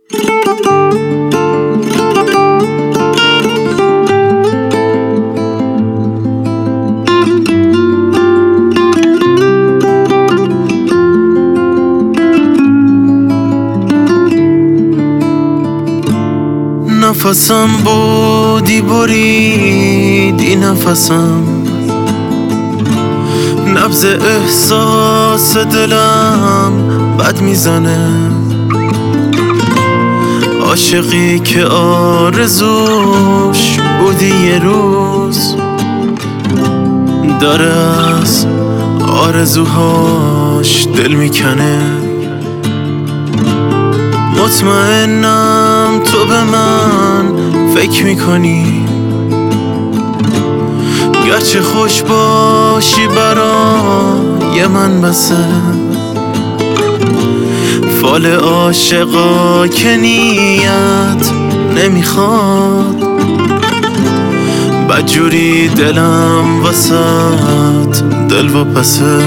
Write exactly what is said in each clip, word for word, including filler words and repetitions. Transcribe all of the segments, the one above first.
نفسم بودی بریدی نفسم، نبض احساس دلم بد میزنه، عاشقی که آرزوش بودی یه روز داره از آرزوهاش دل میکنه. مطمئنم تو به من فکر میکنی، گرچه خوش باشی برای من بسه، فال عاشقا که نیت نمیخواد، بدجوری دلم وسط دل و پسه.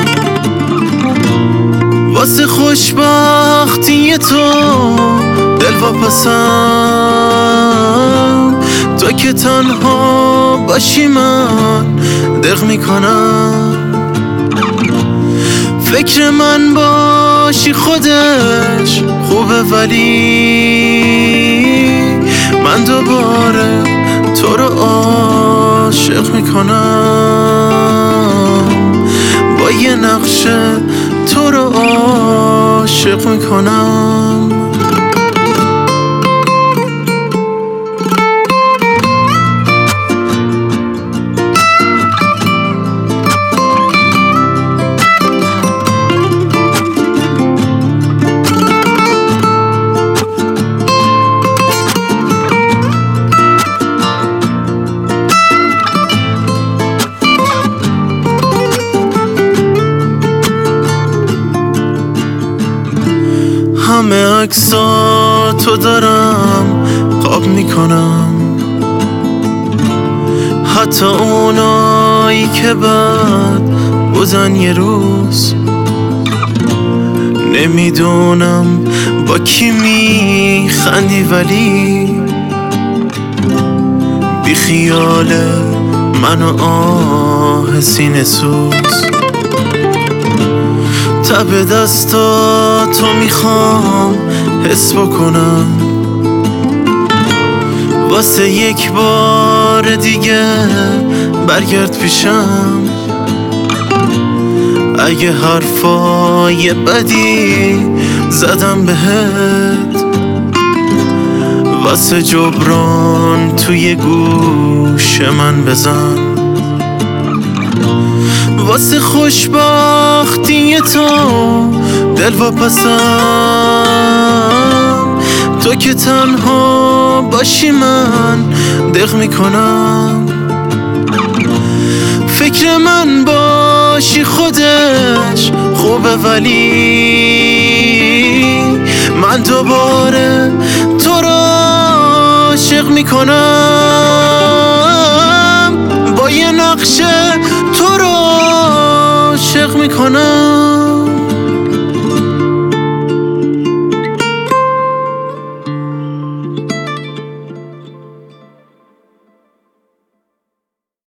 واسه خوشبختی تو دل و پسم، تو که تنها باشی من دق میکنم، فکر من باشی خودش خوبه، ولی من دوباره تو رو عاشق میکنم، با یه نقشه تو رو عاشق میکنم. همه عکسا تو دارم قاب میکنم، حتی اونایی که بعد بودن یه روز، نمیدونم با کی میخندی ولی بی خیال من و آه سینه سوز. تب دستا تو میخوام حس بکنم، واسه یک بار دیگه برگرد پیشم، اگه حرفای بدی زدم بهت واسه جبران توی گوش من بزن، واسه خوشبختی تو دل و پسم، تو که تنها باشی من دق میکنم، فکر من باشی خودش خوبه، ولی من دوباره تو رو عاشق میکنم، با یه نقشه